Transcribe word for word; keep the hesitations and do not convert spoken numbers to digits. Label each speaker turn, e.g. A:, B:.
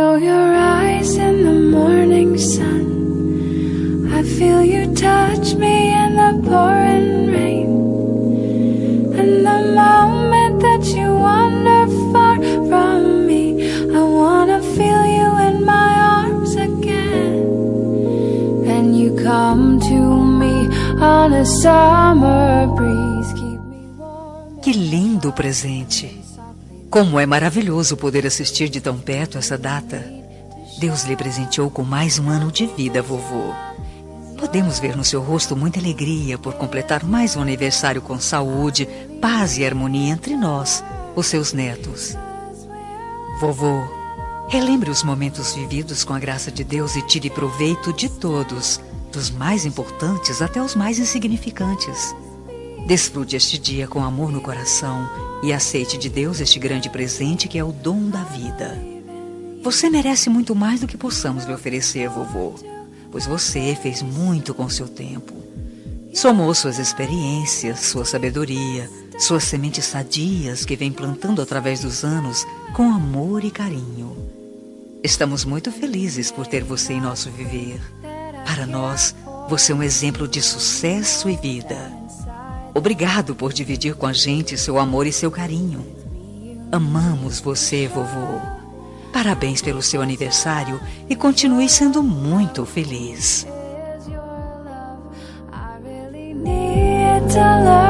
A: follow your eyes in the morning sun. I feel you touch me in the pouring rain. And the moment that you wander far from me, I wanna feel you in my arms again. And you come to me on a summer breeze. Keep me warm.
B: Que lindo presente! Como é maravilhoso poder assistir de tão perto essa data. Deus lhe presenteou com mais um ano de vida, vovô. Podemos ver no seu rosto muita alegria por completar mais um aniversário com saúde, paz e harmonia entre nós, os seus netos. Vovô, relembre os momentos vividos com a graça de Deus e tire proveito de todos, dos mais importantes até os mais insignificantes. Desfrute este dia com amor no coração e aceite de Deus este grande presente que é o dom da vida. Você merece muito mais do que possamos lhe oferecer, vovô, pois você fez muito com seu tempo. Somou suas experiências, sua sabedoria, suas sementes sadias que vem plantando através dos anos com amor e carinho. Estamos muito felizes por ter você em nosso viver. Para nós, você é um exemplo de sucesso e vida. Obrigado por dividir com a gente seu amor e seu carinho. Amamos você, vovô. Parabéns pelo seu aniversário e continue sendo muito feliz.
A: To love